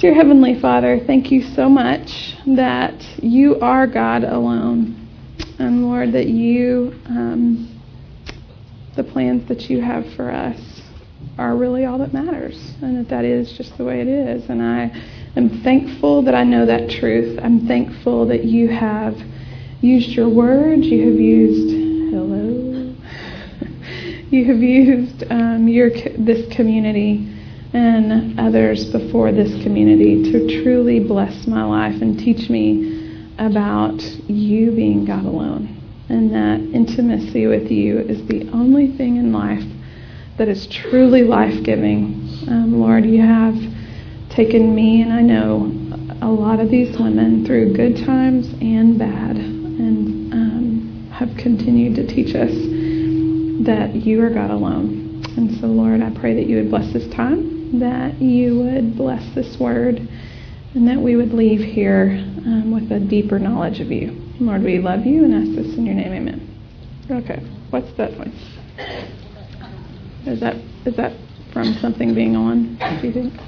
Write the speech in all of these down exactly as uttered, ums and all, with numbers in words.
Dear Heavenly Father, thank you so much that you are God alone. And Lord, that you, um, the plans that you have for us are really all that matters. And that that is just the way it is. And I am thankful that I know that truth. I'm thankful that you have used your word. You have used, hello, you have used um, your this community and others before this community to truly bless my life and teach me about you being God alone, and that intimacy with you is the only thing in life that is truly life-giving. Um, Lord, you have taken me, and I know a lot of these women, through good times and bad, and um, have continued to teach us that you are God alone. And so, Lord, I pray that you would bless this time, that you would bless this word, and that we would leave here um, with a deeper knowledge of you. Lord, we love you and ask this in your name, amen. Okay, what's that one? Is that is that from something being on, do you think?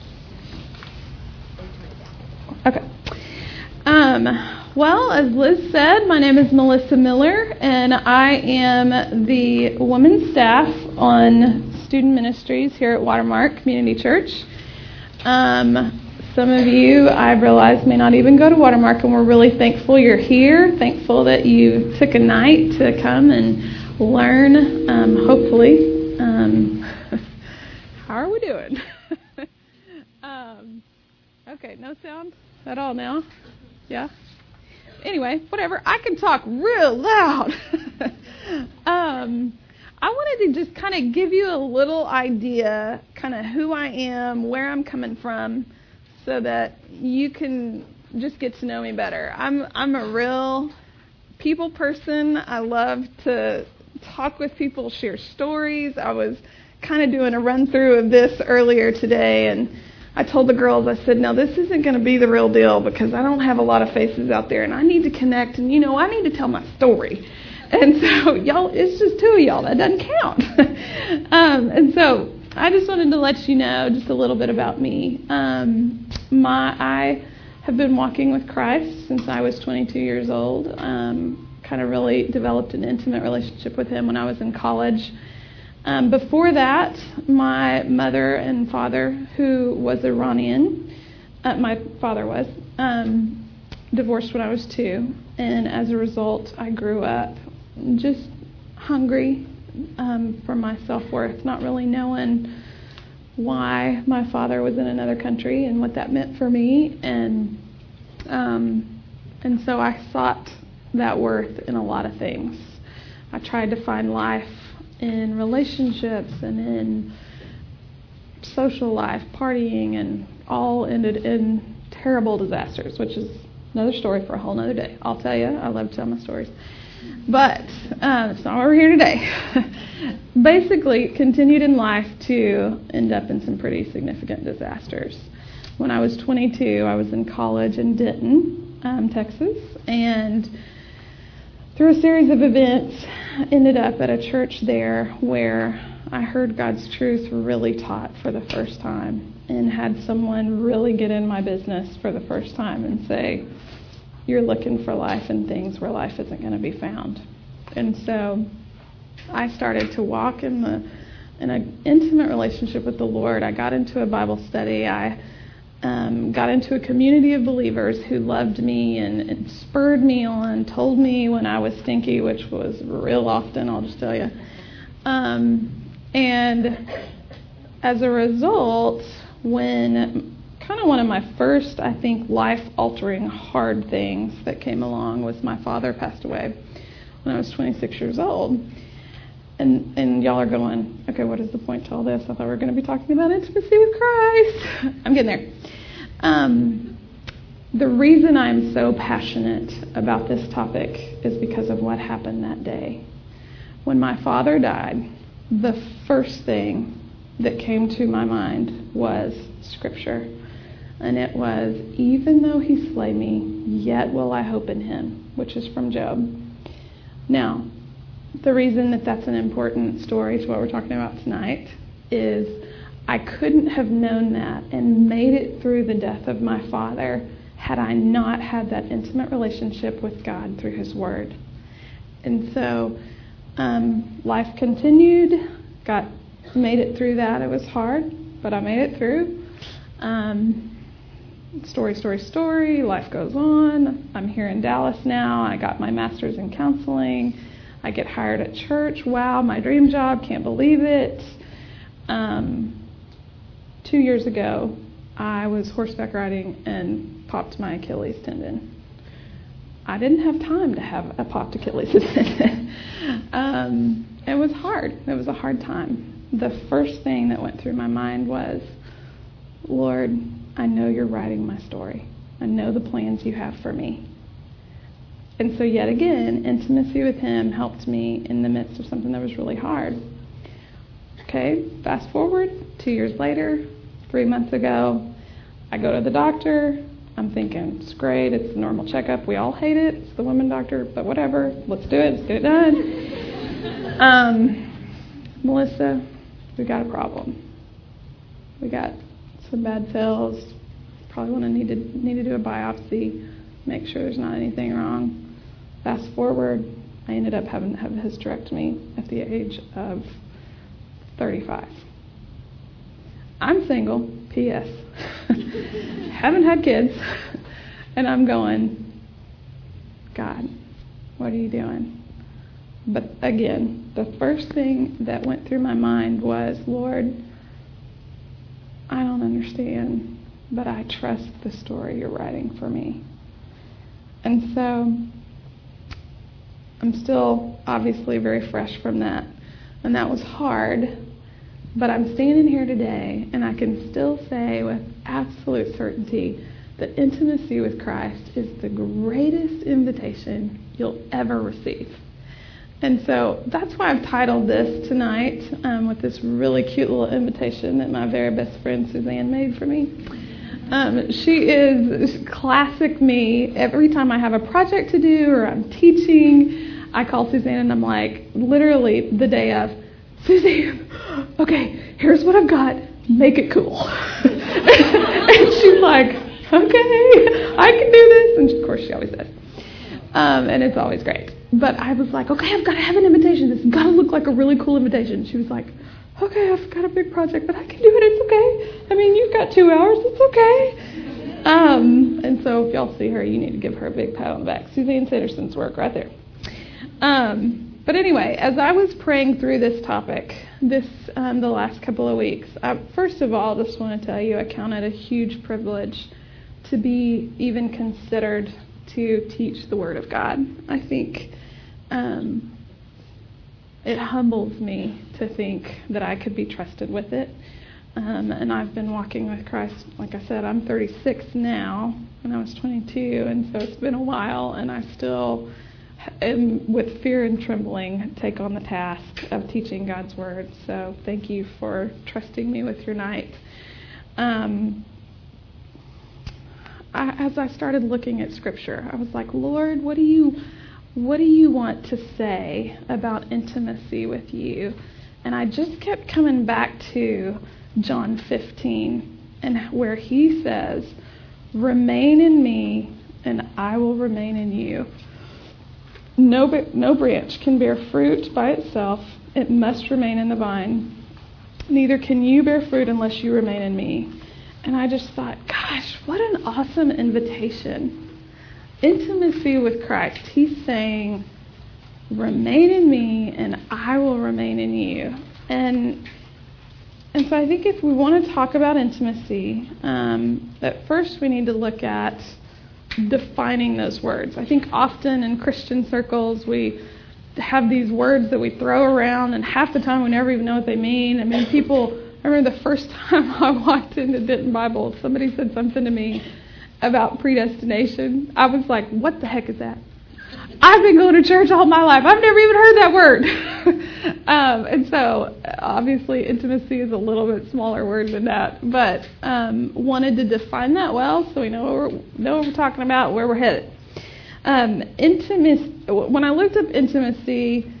Okay. Um, well, as Liz said, my name is Melissa Miller, and I am the women's staff on student ministries here at Watermark Community Church. Um, some of you, I've realized, may not even go to Watermark, and we're really thankful you're here, thankful that you took a night to come and learn, um, hopefully. Um, how are we doing? um, okay, no sound at all now? Yeah? Anyway, whatever. I can talk real loud. um, I wanted to just kind of give you a little idea, kind of who I am, where I'm coming from, so that you can just get to know me better. I'm I'm a real people person. I love to talk with people, share stories. I was kind of doing a run through of this earlier today, and I told the girls, I said, no, this isn't going to be the real deal because I don't have a lot of faces out there, and I need to connect, and, you know, I need to tell my story. And so, y'all, it's just two of y'all. That doesn't count. um, and so I just wanted to let you know just a little bit about me. Um, my I have been walking with Christ since I was twenty-two years old. Um, kind of really developed an intimate relationship with him when I was in college. Um, before that, my mother and father, who was Iranian, uh, my father was, um, divorced when I was two. And as a result, I grew up just hungry um, for my self-worth, not really knowing why my father was in another country and what that meant for me. And um, and so I sought that worth in a lot of things. I tried to find life in relationships and in social life, partying, and all ended in terrible disasters, which is another story for a whole nother day. I'll tell you, I love to tell my stories. But uh, that's not why we're here today. Basically, continued in life to end up in some pretty significant disasters. When I was twenty-two, I was in college in Denton, um, Texas, and through a series of events, ended up at a church there where I heard God's truth really taught for the first time, and had someone really get in my business for the first time and say, you're looking for life in things where life isn't going to be found. And so I started to walk in the in an intimate relationship with the Lord. I got into a Bible study. I um, got into a community of believers who loved me and, and spurred me on, told me when I was stinky, which was real often, I'll just tell you. Um, and as a result, when kind of one of my first, I think, life-altering hard things that came along was my father passed away when I was twenty-six years old. And and y'all are going, okay, what is the point to all this? I thought we were going to be talking about intimacy with Christ. I'm getting there. Um, the reason I'm so passionate about this topic is because of what happened that day. When my father died, the first thing that came to my mind was Scripture. And it was, even though he slay me, yet will I hope in him, which is from Job. Now, the reason that that's an important story to what we're talking about tonight is I couldn't have known that and made it through the death of my father had I not had that intimate relationship with God through his word. And so um, life continued, got made it through that. It was hard, but I made it through. Um, story, story, story. Life goes on. I'm here in Dallas now. I got my master's in counseling. I get hired at church. Wow, my dream job. Can't believe it. Um, two years ago, I was horseback riding and popped my Achilles tendon. I didn't have time to have a popped Achilles tendon. um, it was hard. It was a hard time. The first thing that went through my mind was, Lord, I know you're writing my story. I know the plans you have for me. And so yet again, intimacy with him helped me in the midst of something that was really hard. Okay, fast forward, two years later, three months ago, I go to the doctor. I'm thinking, it's great, it's the normal checkup. We all hate it. It's the women doctor, but whatever. Let's do it. Let's get it done. Um, Melissa, we got a problem. We got some bad cells. Probably want to need to need to do a biopsy, make sure there's not anything wrong. Fast forward, I ended up having to have a hysterectomy at the age of thirty-five. I'm single, P S Haven't had kids, and I'm going, God, what are you doing? But again, the first thing that went through my mind was, Lord, I don't understand, but I trust the story you're writing for me. And so I'm still obviously very fresh from that, and that was hard. But I'm standing here today, and I can still say with absolute certainty that intimacy with Christ is the greatest invitation you'll ever receive. And so that's why I've titled this tonight um, with this really cute little invitation that my very best friend Suzanne made for me. Um, she is classic me. Every time I have a project to do or I'm teaching, I call Suzanne and I'm like, literally the day of, Suzanne, okay, here's what I've got. Make it cool. And she's like, okay, I can do this. And of course she always does. Um, and it's always great. But I was like, okay, I've got to have an invitation. It's got to look like a really cool invitation. She was like, okay, I've got a big project, but I can do it. It's okay. I mean, you've got two hours. It's okay. Um, and so if y'all see her, you need to give her a big pat on the back. Suzanne Sanderson's work right there. Um, But anyway, as I was praying through this topic, this um, the last couple of weeks, I, first of all, just want to tell you, I count it a huge privilege to be even considered to teach the Word of God. I think um, it humbles me to think that I could be trusted with it. Um, and I've been walking with Christ, like I said, I'm thirty-six now, and I was twenty-two, and so it's been a while, and I still... and with fear and trembling, take on the task of teaching God's Word. So thank you for trusting me with your night. Um, I, as I started looking at Scripture, I was like, Lord, what do you, what do you want to say about intimacy with you? And I just kept coming back to John fifteen, and where he says, remain in me, and I will remain in you. No, no branch can bear fruit by itself. It must remain in the vine. Neither can you bear fruit unless you remain in me. And I just thought, gosh, what an awesome invitation. Intimacy with Christ. He's saying, remain in me and I will remain in you. And and so I think if we want to talk about intimacy, um, at first we need to look at defining those words. I think often in Christian circles we have these words that we throw around, and half the time we never even know what they mean. I mean, people, I remember the first time I walked into Denton Bible, somebody said something to me about predestination. I was like, what the heck is that? I've been going to church all my life. I've never even heard that word. um, and so, obviously, intimacy is a little bit smaller word than that. But um, wanted to define that well so we know what we're, know what we're talking about, where we're headed. Um, intimacy. When I looked up intimacy,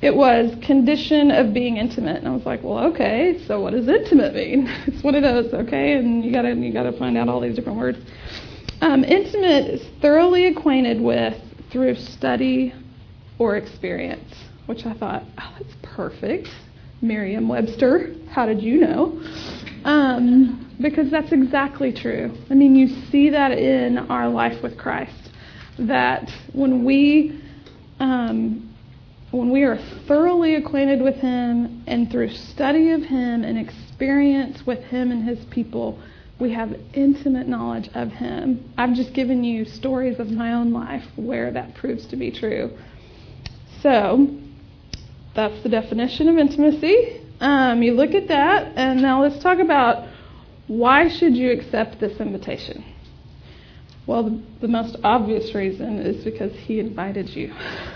it was condition of being intimate. And I was like, well, okay, so what does intimate mean? It's one of those, okay, and you gotta you gotta find out all these different words. Um, intimate is thoroughly acquainted with through study or experience, which I thought, oh, that's perfect. Merriam-Webster, how did you know? Um, because that's exactly true. I mean, you see that in our life with Christ, that when we um, when we are thoroughly acquainted with Him and through study of Him and experience with Him and His people, we have intimate knowledge of Him. I've just given you stories of my own life where that proves to be true. So, that's the definition of intimacy. Um, you look at that, and now let's talk about why should you accept this invitation? Well, the, the most obvious reason is because He invited you.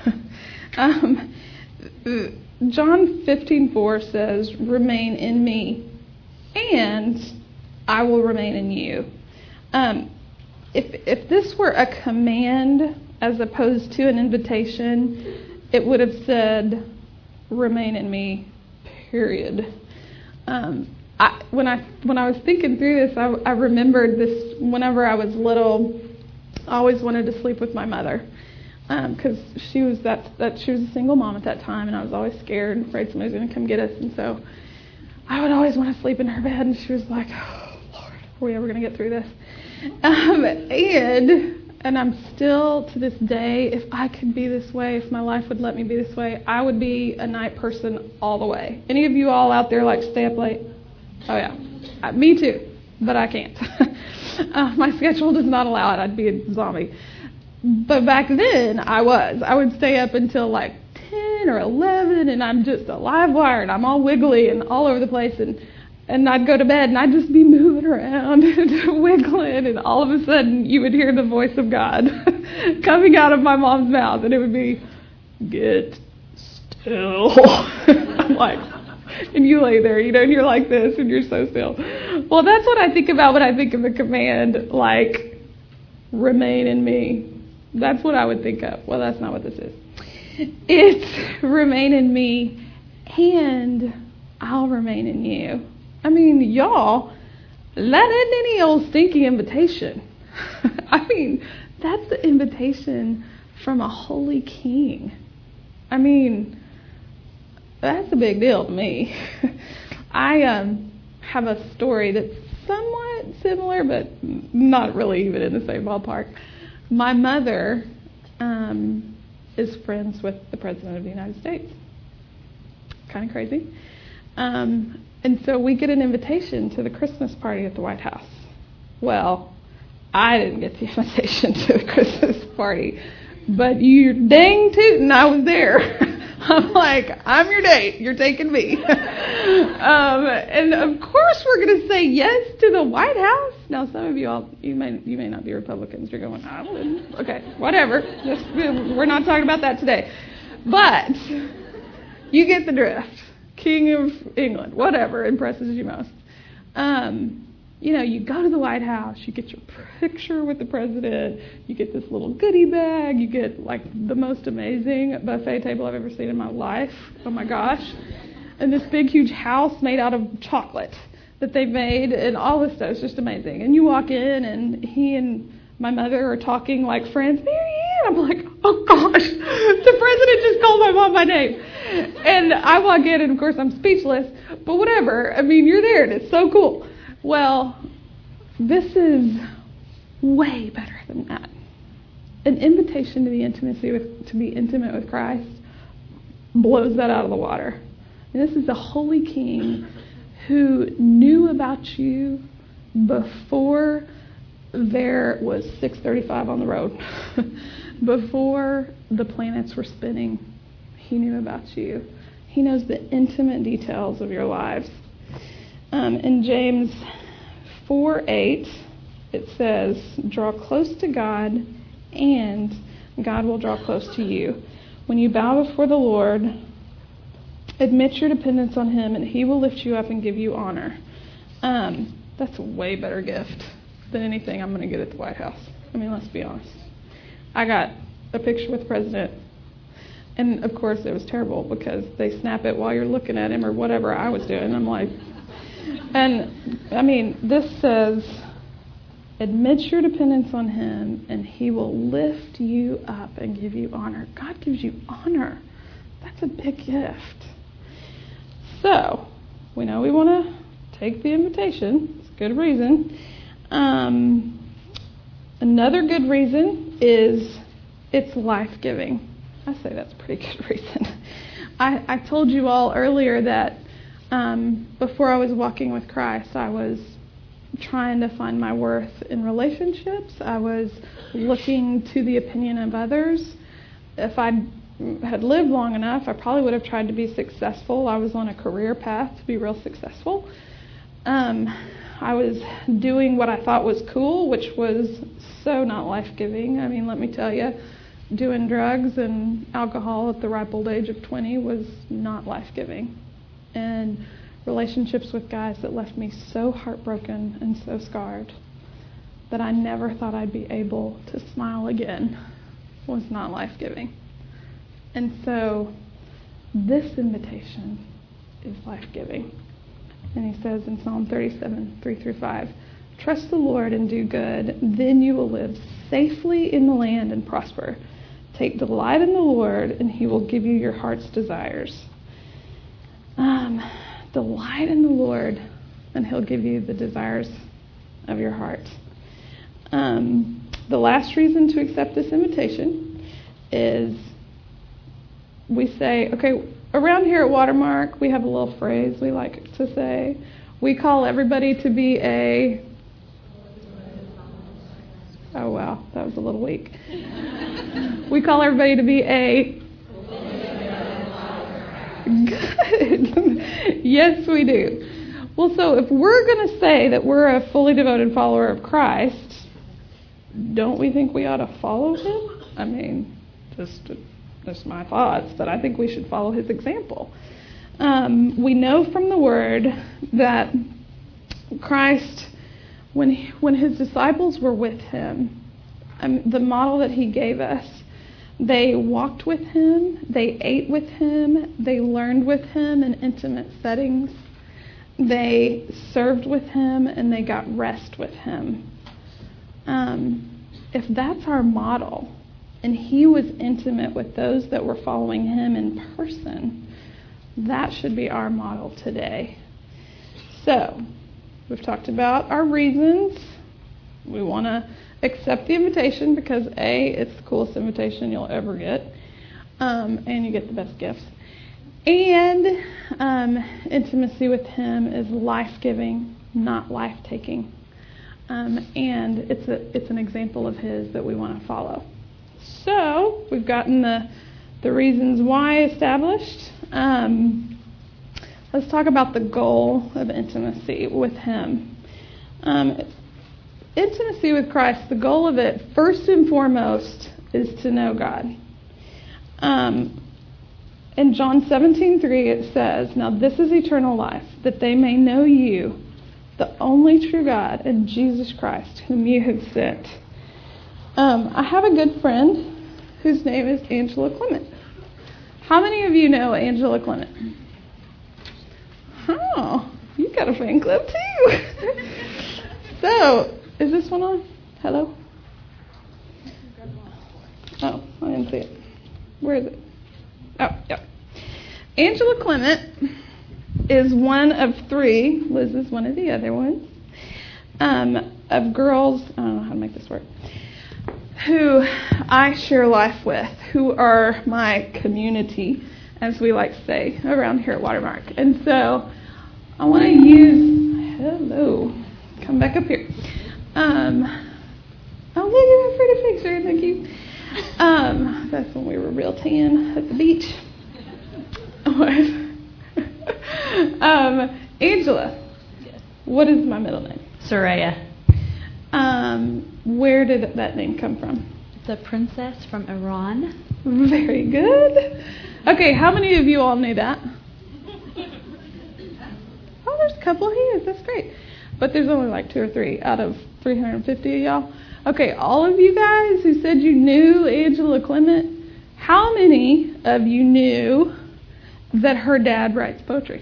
um, John fifteen four says, "Remain in me, and I will remain in you." Um, if if this were a command as opposed to an invitation, it would have said, "Remain in me, period." Um, I, when I when I was thinking through this, I, I remembered this. Whenever I was little, I always wanted to sleep with my mother because um, she was that that she was a single mom at that time, and I was always scared and afraid somebody was going to come get us, and so I would always want to sleep in her bed. And she was like, "Oh Lord, are we ever going to get through this?" Um, and And I'm still, to this day, if I could be this way, if my life would let me be this way, I would be a night person all the way. Any of you all out there like stay up late? Oh, yeah. Uh, me too, but I can't. uh, my schedule does not allow it. I'd be a zombie. But back then, I was. I would stay up until like ten or eleven, and I'm just a live wire, and I'm all wiggly and all over the place, and And I'd go to bed, and I'd just be moving around and wiggling, and all of a sudden, you would hear the voice of God coming out of my mom's mouth, and it would be, "Get still." I'm like, and you lay there, you know, and you're like this, and you're so still. Well, that's what I think about when I think of a command like, "Remain in me." That's what I would think of. Well, that's not what this is. It's remain in me, and I'll remain in you. I mean, y'all, that isn't any old stinky invitation. I mean, that's the invitation from a holy king. I mean, that's a big deal to me. I um, have a story that's somewhat similar, but not really even in the same ballpark. My mother um, is friends with the President of the United States. Kind of crazy. Um, and so we get an invitation to the Christmas party at the White House. Well, I didn't get the invitation to the Christmas party, but you dang tootin', I was there. I'm like, I'm your date. You're taking me. um, and of course we're going to say yes to the White House. Now, some of you all, you may you may not be Republicans. You're going, I wouldn't. Okay, whatever. Just, we're not talking about that today. But you get the drift. King of England, whatever impresses you most. Um, you know, you go to the White House, you get your picture with the president, you get this little goodie bag, you get like the most amazing buffet table I've ever seen in my life. Oh my gosh. And this big, huge house made out of chocolate that they made, and all this stuff is just amazing. And you walk in, and he and my mother are talking like friends. Marianne, I'm like, oh gosh, the president just called my mom by name. And I walk in, and of course I'm speechless, but whatever. I mean, you're there, and it's so cool. Well, this is way better than that. An invitation to the intimacy with, to be intimate with Christ blows that out of the water. And this is the Holy King who knew about you before there was six thirty-five on the road. Before the planets were spinning, He knew about you. He knows the intimate details of your lives. Um, in James four eight, it says, "Draw close to God, and God will draw close to you. When you bow before the Lord, admit your dependence on Him, and He will lift you up and give you honor." Um, that's a way better gift than anything I'm going to get at the White House. I mean, let's be honest. I got a picture with the president, And, of course, it was terrible because they snap it while you're looking at him or whatever I was doing. I'm like, and, I mean, this says, admit your dependence on him, and he will lift you up and give you honor. God gives you honor. That's a big gift. So, we know we want to take the invitation. It's a good reason. Um, another good reason is it's life-giving. I say that's a pretty good reason. I, I told you all earlier that um, before I was walking with Christ, I was trying to find my worth in relationships. I was looking to the opinion of others. If I had lived long enough, I probably would have tried to be successful. I was on a career path to be real successful. Um, I was doing what I thought was cool, which was so not life-giving. I mean, let me tell you, doing drugs and alcohol at the ripe old age of twenty was not life-giving. And relationships with guys that left me so heartbroken and so scarred that I never thought I'd be able to smile again was not life-giving. And so this invitation is life-giving. And he says in Psalm thirty-seven, three through five, trust the Lord and do good, then you will live safely in the land and prosper. Take delight in the Lord, and he will give you your heart's desires. Um, delight in the Lord, and he'll give you the desires of your heart. Um, the last reason to accept this invitation is we say, okay, around here at Watermark, we have a little phrase we like to say. We call everybody to be a... Oh, wow, that was a little weak. We call everybody to be a... Good. Yes, we do. Well, so if we're going to say that we're a fully devoted follower of Christ, don't we think we ought to follow him? I mean, just, just my thoughts, but I think we should follow his example. Um, we know from the Word that Christ, when he, when his disciples were with him, um, the model that he gave us, they walked with him, they ate with him, they learned with him in intimate settings, they served with him, and they got rest with him. Um, if that's our model, and he was intimate with those that were following him in person, that should be our model today. So, we've talked about our reasons. We want to accept the invitation because, A, it's the coolest invitation you'll ever get, um, and you get the best gifts. And um, intimacy with him is life-giving, not life-taking. Um, and it's a it's an example of his that we want to follow. So we've gotten the the reasons why established. Um, let's talk about the goal of intimacy with him. Um, intimacy with Christ, the goal of it, first and foremost, is to know God. Um, in John seventeen three, it says, "Now this is eternal life, that they may know you, the only true God, and Jesus Christ, whom you have sent." Um, I have a good friend whose name is Angela Clement. How many of you know Angela Clement? Oh, you got a fan club too. So, is this one on? Hello? Oh, I didn't see it. Where is it? Oh, yeah. Angela Clement is one of three, Liz is one of the other ones, um, of girls, I don't know how to make this work, who I share life with, who are my community, as we like to say, around here at Watermark. And so I want to use, hello, come back up here. Um, oh, look at that pretty picture, thank you. Um, that's when we were real tan at the beach. um, Angela, what is my middle name? Soraya. Um, where did that name come from? It's a princess from Iran. Very good. Okay, how many of you all knew that? Oh, there's a couple of hands. That's great. But there's only like two or three out of three hundred fifty of y'all. Okay, all of you guys who said you knew Angela Clement, How many of you knew that her dad writes poetry?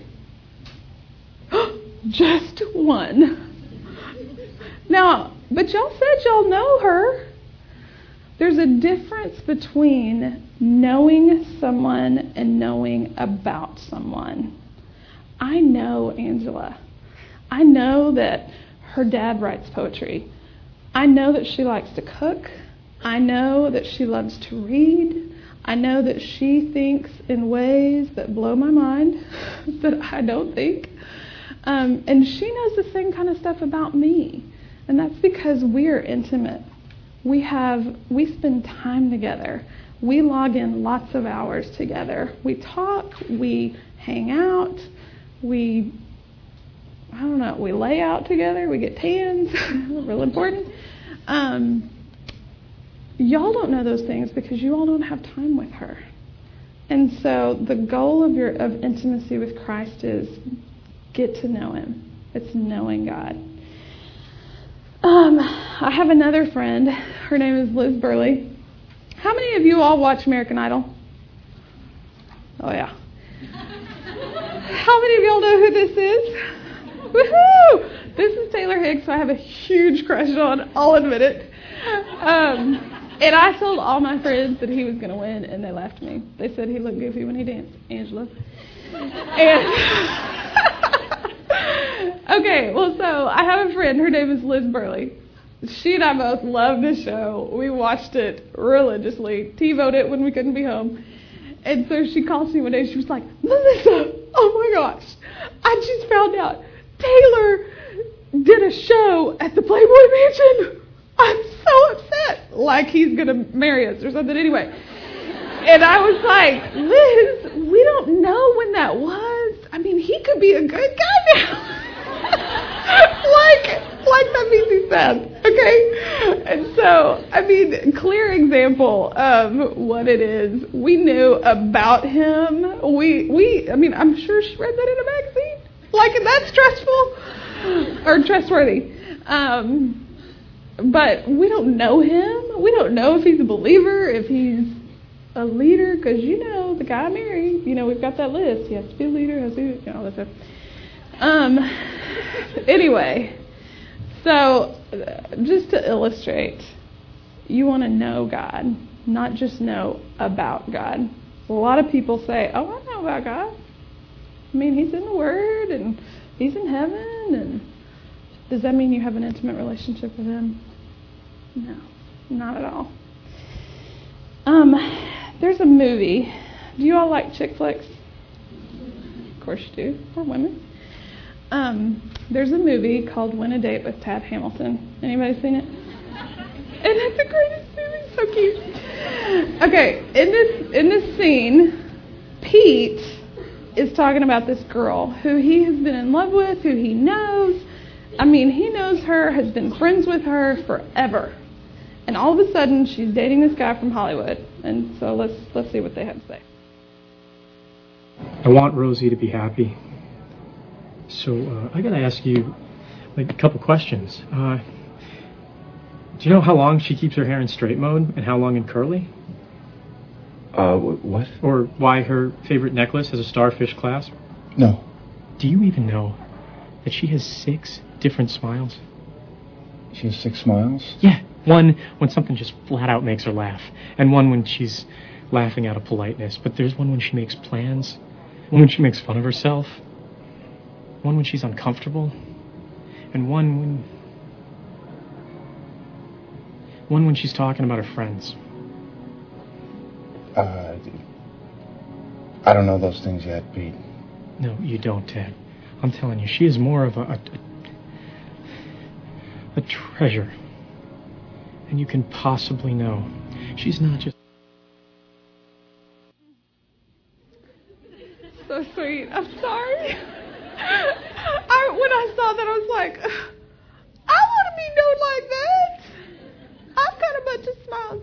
Just one. Now, but y'all said y'all know her. There's a difference between knowing someone and knowing about someone. I know Angela. I know that her dad writes poetry. I know that she likes to cook. I know that she loves to read. I know that she thinks in ways that blow my mind, that I don't think. Um, and she knows the same kind of stuff about me. And that's because we're intimate. We have, we spend time together. We log in lots of hours together. We talk, we hang out, we, I don't know, we lay out together, we get tans, real important. Um, y'all don't know those things because you all don't have time with her. And so the goal of your of intimacy with Christ is get to know him. It's knowing God. Um, I have another friend. Her name is Liz Burley. How many of you all watch American Idol? Oh, yeah. How many of y'all know who this is? Woohoo! This is Taylor Hicks, who I have a huge crush on. I'll admit it. Um, and I told all my friends that he was going to win, and they laughed at me. They said he looked goofy when he danced. Angela. And okay, well, so I have a friend. Her name is Liz Burley. She and I both love this show. We watched it religiously, TiVoed it when we couldn't be home. And so she called me one day. She was like, Melissa, oh my gosh, I just found out Taylor did a show at the Playboy Mansion. I'm so upset. Like he's going to marry us or something anyway. And I was like, Liz, we don't know when that was. I mean, he could be a good guy now. like, like that means he's bad, okay? And so, I mean, clear example of what it is. We knew about him. We, we, I mean, I'm sure she read that in a magazine. Like, that's stressful or trustworthy. Um, but we don't know him. We don't know if he's a believer, if he's a leader, because, you know, the guy I married, you know, we've got that list. He has to be a leader, has to be, you know, all that stuff. Um, anyway, so just to illustrate, you want to know God, not just know about God. A lot of people say, oh, I know about God. I mean, he's in the Word, and he's in heaven, and does that mean you have an intimate relationship with him? No, not at all. Um, there's a movie. Do you all like chick flicks? Of course you do. We're women. Um, there's a movie called Win a Date with Tad Hamilton. Anybody seen it? And it's the greatest movie. So cute. Okay, in this in this scene, Pete is talking about this girl who he has been in love with, who he knows. I mean, he knows her, has been friends with her forever. And all of a sudden, she's dating this guy from Hollywood. And so let's let's see what they have to say. I want Rosie to be happy. So uh, I got to ask you, like, a couple questions. Uh, do you know how long she keeps her hair in straight mode and how long in curly? Uh, what? Or why her favorite necklace has a starfish clasp? No. Do you even know that she has six different smiles? She has six smiles? Yeah. One when something just flat out makes her laugh, and one when she's laughing out of politeness. But there's one when she makes plans, one when she makes fun of herself, one when she's uncomfortable, and one when... one when she's talking about her friends. Uh, I don't know those things yet, Pete. No, you don't, Ted. I'm telling you, she is more of a... a, a treasure than you can possibly know. She's not just... So sweet. I'm sorry. I, when I saw that, I was like, I want to be known like that. I've got a bunch of smiles,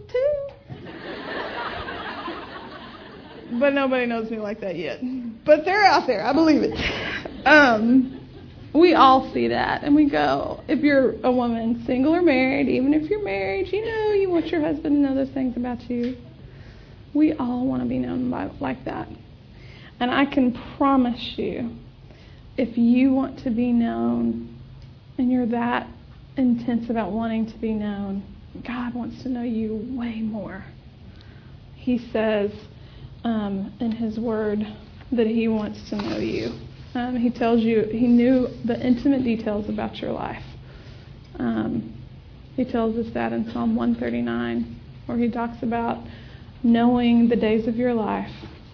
too. But nobody knows me like that yet. But they're out there. I believe it. Um, we all see that. And we go, if you're a woman, single or married, even if you're married, you know you want your husband to know those things about you. We all want to be known by, like that. And I can promise you, if you want to be known and you're that intense about wanting to be known, God wants to know you way more. He says um, in His Word that He wants to know you. Um, he tells you He knew the intimate details about your life. Um, he tells us that in Psalm one thirty-nine, where He talks about knowing the days of your life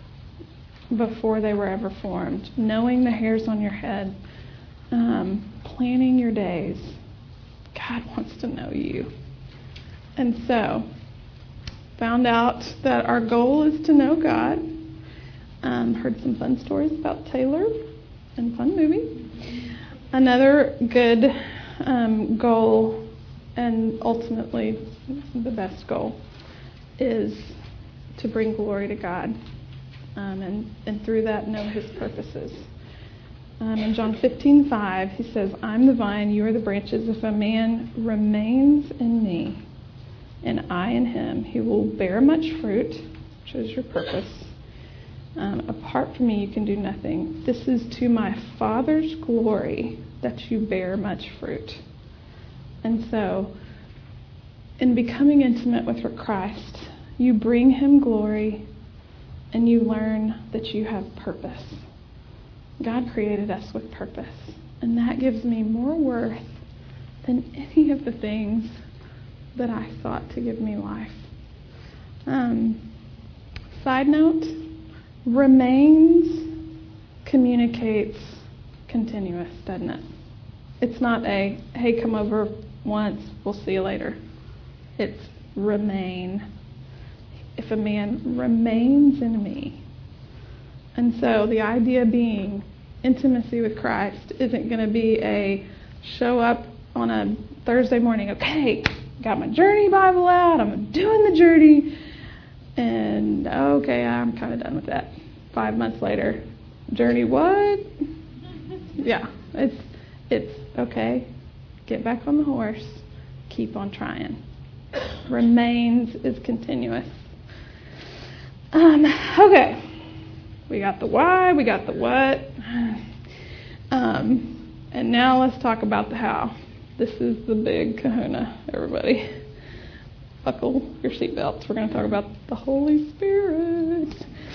before they were ever formed, knowing the hairs on your head, um, planning your days. God wants to know you. And so, found out that our goal is to know God. Um, heard some fun stories about Taylor and fun movie. Another good um, goal, and ultimately the best goal, is to bring glory to God. Um, and, and through that know His purposes. Um, in John fifteen five, He says, I'm the vine, you are the branches. If a man remains in me, and I in him, he will bear much fruit, which is your purpose. Um, apart from me, you can do nothing. This is to my Father's glory that you bear much fruit. And so, in becoming intimate with Christ, you bring Him glory, and you learn that you have purpose. God created us with purpose, and that gives me more worth than any of the things that I thought to give me life. Um, side note, remains communicates continuous, doesn't it? It's not a, hey, come over once, we'll see you later. It's remain. If a man remains in me. And so the idea being intimacy with Christ isn't going to be a show up on a Thursday morning, okay, got my Journey Bible out, I'm doing the journey, and okay, I'm kind of done with that. Five months later, Journey what? Yeah, it's it's okay, get back on the horse, keep on trying. Remains is continuous. Um, okay, we got the why, we got the what, um, and now let's talk about the how. This is the big kahuna, everybody. Buckle your seatbelts. We're going to talk about the Holy Spirit.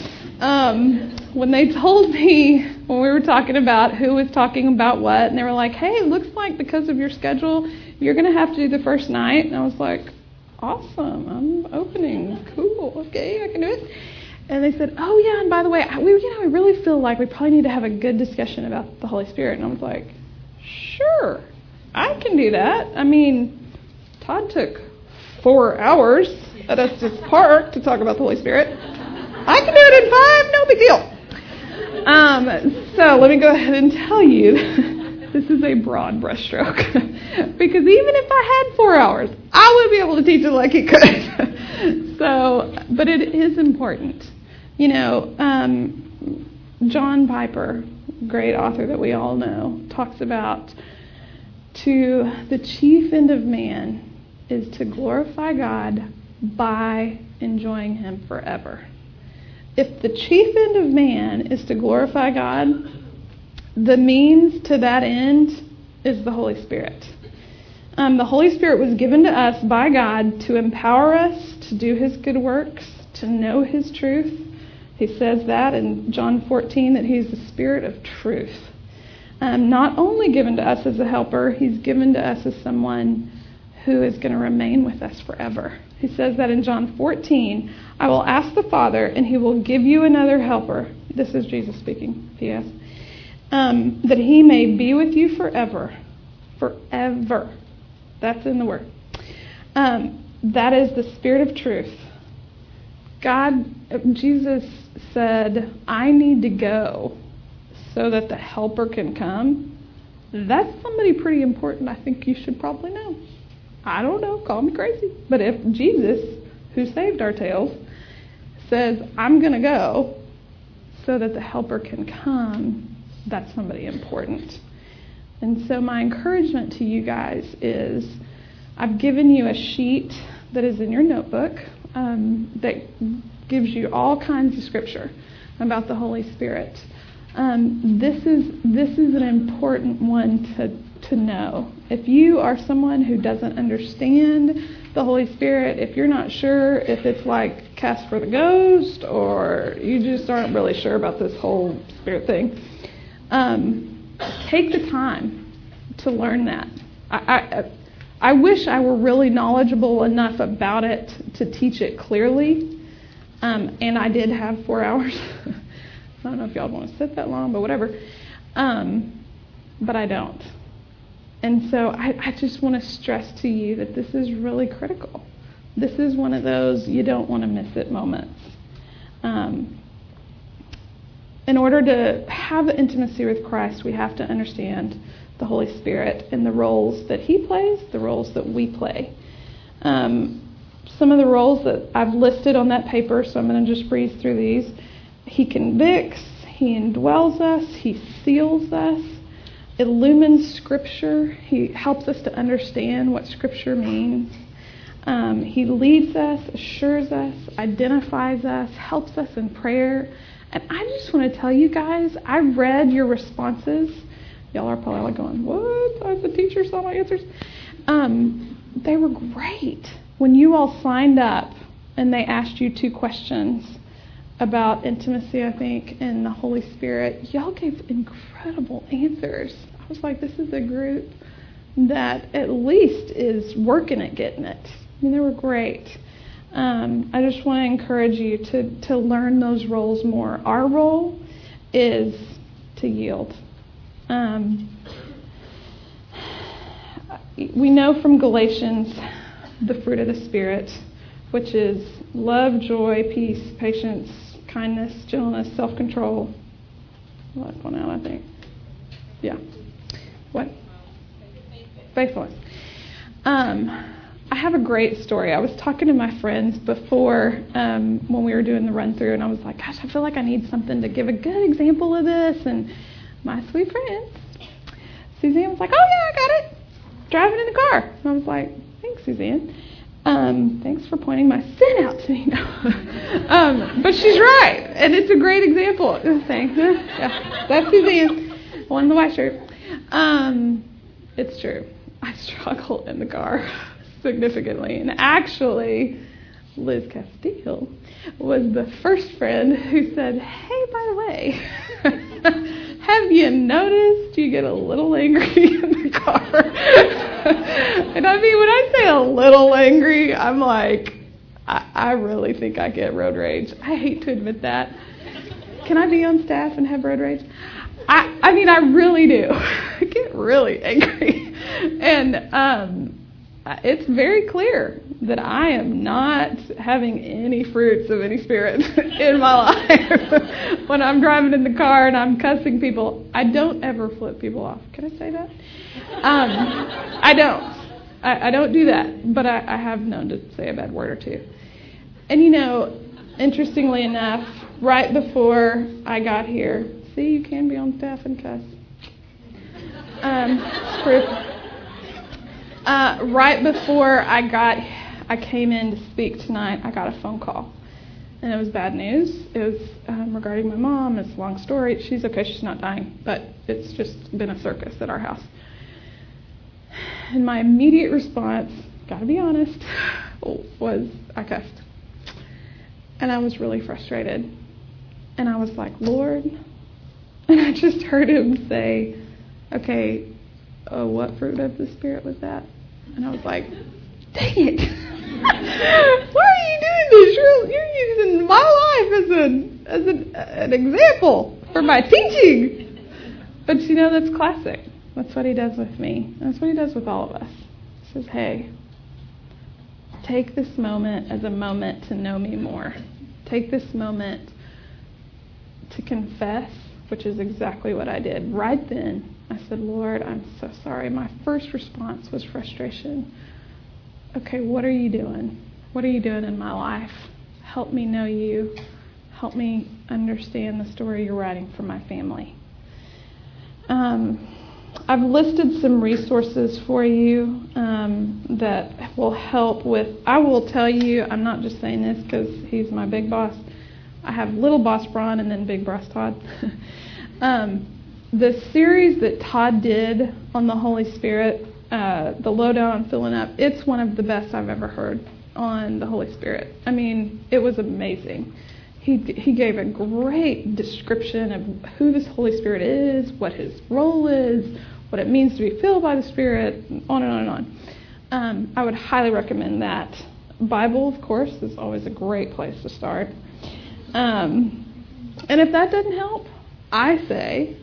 Um, when they told me, when we were talking about who was talking about what, and they were like, hey, it looks like because of your schedule, you're going to have to do the first night. And I was like, awesome, I'm opening. Cool, okay, I can do it. And they said, oh, yeah, and by the way, we, you know, I really feel like we probably need to have a good discussion about the Holy Spirit. And I was like, sure, I can do that. I mean, Todd took four hours at Estes Park to talk about the Holy Spirit. I can do it in five, no big deal. Um, so let me go ahead and tell you, this is a broad brushstroke. Because even if I had four hours, I would be able to teach it like he could. So, but it is important. You know, um, John Piper, great author that we all know, talks about to the chief end of man is to glorify God by enjoying Him forever. If the chief end of man is to glorify God, the means to that end is the Holy Spirit. Um, the Holy Spirit was given to us by God to empower us to do His good works, to know His truth. He says that in John fourteen, that He's the Spirit of truth. Um, not only given to us as a helper, He's given to us as someone who is going to remain with us forever. He says that in John fourteen, I will ask the Father, and He will give you another helper. This is Jesus speaking, P S Um, that He may be with you forever. Forever. That's in the Word. Um, that is the Spirit of truth. God, Jesus said, I need to go so that the helper can come. That's somebody pretty important I think you should probably know. I don't know, call me crazy. But if Jesus, who saved our tails, says, I'm going to go so that the helper can come, that's somebody important. And so my encouragement to you guys is, I've given you a sheet that is in your notebook. um, that gives you all kinds of scripture about the Holy Spirit. Um, this is this is an important one to to know. If you are someone who doesn't understand the Holy Spirit, if you're not sure if it's like Casper the Ghost, or you just aren't really sure about this whole Spirit thing, um, take the time to learn that. I, I I wish I were really knowledgeable enough about it to teach it clearly, um, and I did have four hours. I don't know if y'all want to sit that long, but whatever. Um, but I don't. And so I, I just want to stress to you that this is really critical. This is one of those you don't want to miss it moments. Um, in order to have intimacy with Christ, we have to understand the Holy Spirit and the roles that He plays, the roles that we play. Um, some of the roles that I've listed on that paper, so I'm going to just breeze through these. He convicts, He indwells us, He seals us, illumines Scripture, He helps us to understand what Scripture means. Um, he leads us, assures us, identifies us, helps us in prayer. And I just want to tell you guys, I read your responses. Y'all are probably like going, what? I was a teacher, saw my answers. Um, they were great. When you all signed up and they asked you two questions about intimacy, I think, and the Holy Spirit, y'all gave incredible answers. I was like, this is a group that at least is working at getting it. I mean, they were great. Um, I just want to encourage you to, to learn those roles more. Our role is to yield. Um, we know from Galatians the fruit of the Spirit, which is love, joy, peace, patience, kindness, gentleness, self-control. Well, that's one out, I think. Yeah. What? Faithfulness. Um, I have a great story. I was talking to my friends before um, when we were doing the run-through, and I was like, gosh, I feel like I need something to give a good example of this. And my sweet friend, Suzanne, was like, oh, yeah, I got it. Driving in the car. And I was like, thanks, Suzanne. Um, thanks for pointing my sin out to me. um, but she's right, and it's a great example. Thanks. Yeah, that's Suzanne. One in the white shirt. Um, it's true. I struggle in the car significantly, and actually, Liz Castile was the first friend who said, hey, by the way, have you noticed you get a little angry in the car? And I mean, when I say a little angry, I'm like, I, I really think I get road rage. I hate to admit that. Can I be on staff and have road rage? I, I mean, I really do. I get really angry. And um, it's very clear that I am not having any fruits of any spirit in my life. When I'm driving in the car and I'm cussing people, I don't ever flip people off. Can I say that? Um, I don't. I, I don't do that. But I, I have known to say a bad word or two. And, you know, interestingly enough, right before I got here, see, you can be on staff and cuss. Um, it's proof. Uh, right before I got, I came in to speak tonight, I got a phone call. And it was bad news. It was um, regarding my mom. It's a long story. She's okay. She's not dying. But it's just been a circus at our house. And my immediate response, gotta be honest, was I cussed. And I was really frustrated. And I was like, Lord. And I just heard him say, okay, uh, what fruit of the Spirit was that? And I was like, dang it. Why are you doing this? You're, you're using my life as, a, as an, an example for my teaching. But you know, that's classic. That's what he does with me. That's what he does with all of us. He says, hey, take this moment as a moment to know me more. Take this moment to confess, which is exactly what I did. Right then, I said, Lord, I'm so sorry. My first response was frustration. Okay, what are you doing? What are you doing in my life? Help me know you. Help me understand the story you're writing for my family. Um, I've listed some resources for you um, that will help with, I will tell you, I'm not just saying this because he's my big boss. I have little boss Braun and then big boss Todd. um, the series that Todd did on the Holy Spirit, uh, the lowdown on filling up, it's one of the best I've ever heard on the Holy Spirit. I mean, it was amazing. He he gave a great description of who this Holy Spirit is, what his role is, what it means to be filled by the Spirit, on and on and on. Um, I would highly recommend that. Bible, of course, is always a great place to start. Um, and if that doesn't help, I say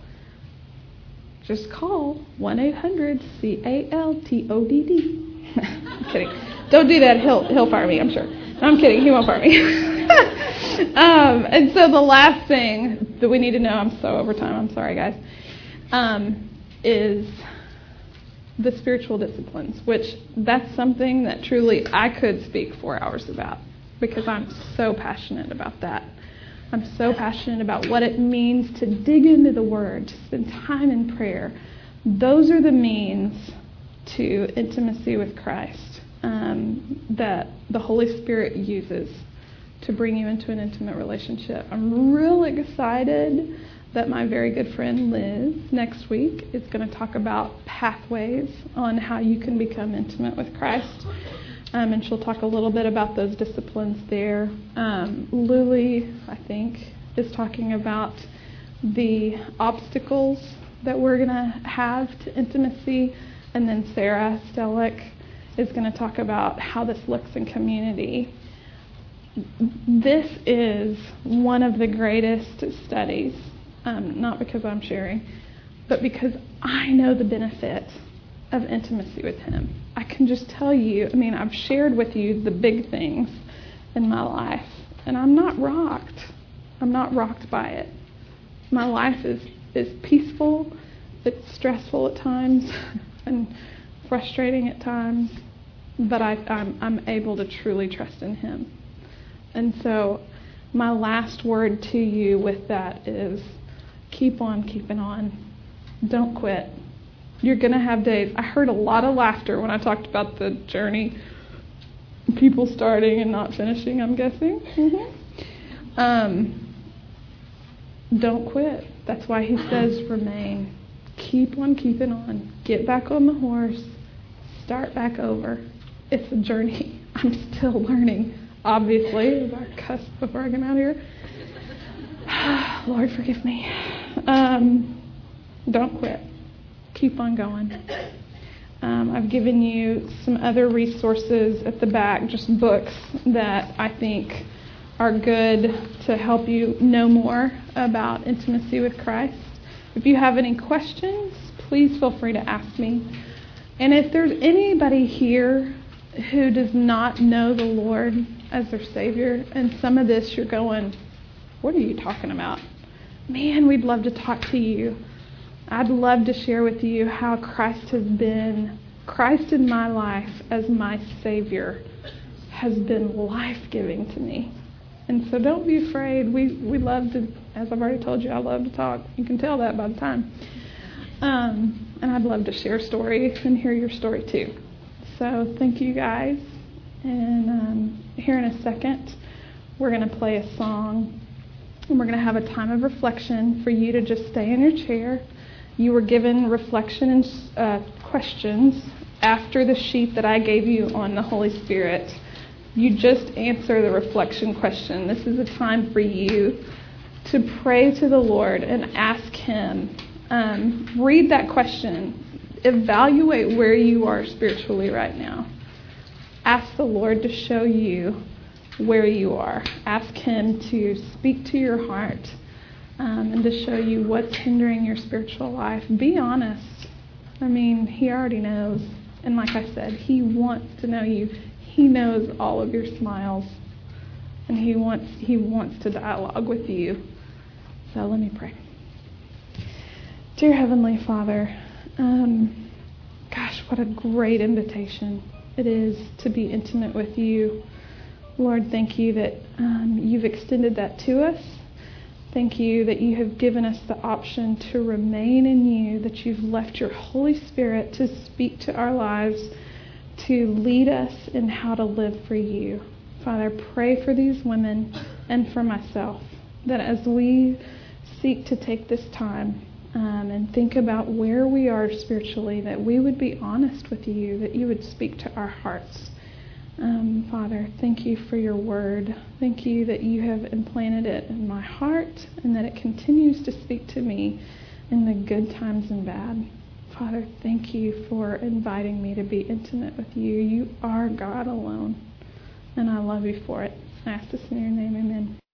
just call one eight hundred C A L T O D D. I'm kidding. Don't do that. He'll he'll fire me, I'm sure. No, I'm kidding. He won't fire me. um, and so the last thing that we need to know, I'm so over time, I'm sorry, guys, um, is the spiritual disciplines, which that's something that truly I could speak four hours about because I'm so passionate about that. I'm so passionate about what it means to dig into the Word, to spend time in prayer. Those are the means to intimacy with Christ um, that the Holy Spirit uses to bring you into an intimate relationship. I'm really excited that my very good friend Liz next week is going to talk about pathways on how you can become intimate with Christ. Um, and she'll talk a little bit about those disciplines there. Um, Luli, I think, is talking about the obstacles that we're going to have to intimacy. And then Sarah Stellick is going to talk about how this looks in community. This is one of the greatest studies, um, not because I'm sharing, but because I know the benefit of intimacy with Him. I can just tell you, I mean, I've shared with you the big things in my life, and I'm not rocked. I'm not rocked by it. My life is, is peaceful. It's stressful at times and frustrating at times, but I, I'm, I'm able to truly trust in Him. And so my last word to you with that is keep on keeping on. Don't quit. You're going to have days. I heard a lot of laughter when I talked about the journey. People starting and not finishing, I'm guessing. Mm-hmm. Um, don't quit. That's why He says remain. Keep on keeping on. Get back on the horse. Start back over. It's a journey. I'm still learning. Obviously, as I cuss before I get out of here. Lord, forgive me. Um, don't quit. Keep on going. Um, I've given you some other resources at the back, just books that I think are good to help you know more about intimacy with Christ. If you have any questions, please feel free to ask me. And if there's anybody here who does not know the Lord as their Savior, and some of this you're going, what are you talking about? Man, we'd love to talk to you. I'd love to share with you how Christ has been, Christ in my life as my Savior has been life-giving to me. And so don't be afraid. We we love to, as I've already told you, I love to talk. You can tell that by the time. Um, and I'd love to share stories and hear your story too. So thank you guys. And um, here in a second, we're going to play a song. And we're going to have a time of reflection for you to just stay in your chair. You were given reflection and uh, questions after the sheet that I gave you on the Holy Spirit. You just answer the reflection question. This is a time for you to pray to the Lord and ask Him. Um, read that question. Evaluate where you are spiritually right now. Ask the Lord to show you where you are. Ask Him to speak to your heart um, and to show you what's hindering your spiritual life. Be honest. I mean, He already knows. And like I said, He wants to know you. He knows all of your smiles. And He wants He wants to dialogue with you. So let me pray. Dear Heavenly Father, um, gosh, what a great invitation it is to be intimate with you. Lord, thank you that um, you've extended that to us. Thank you that you have given us the option to remain in you, that you've left your Holy Spirit to speak to our lives, to lead us in how to live for you. Father, I pray for these women and for myself, that as we seek to take this time um, and think about where we are spiritually, that we would be honest with you, that you would speak to our hearts. Um, Father, thank you for your word. Thank you that you have implanted it in my heart and that it continues to speak to me in the good times and bad. Father, thank you for inviting me to be intimate with you. You are God alone, and I love you for it. I ask this in your name, amen.